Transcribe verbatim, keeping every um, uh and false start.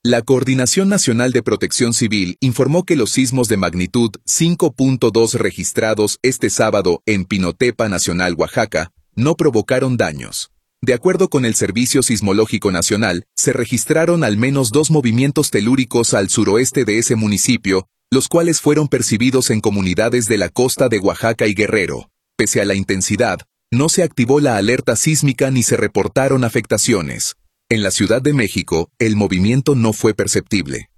La Coordinación Nacional de Protección Civil informó que los sismos de magnitud cinco punto dos registrados este sábado en Pinotepa Nacional, Oaxaca, no provocaron daños. De acuerdo con el Servicio Sismológico Nacional, se registraron al menos dos movimientos telúricos al suroeste de ese municipio, los cuales fueron percibidos en comunidades de la costa de Oaxaca y Guerrero. Pese a la intensidad, no se activó la alerta sísmica ni se reportaron afectaciones. En la Ciudad de México, el movimiento no fue perceptible.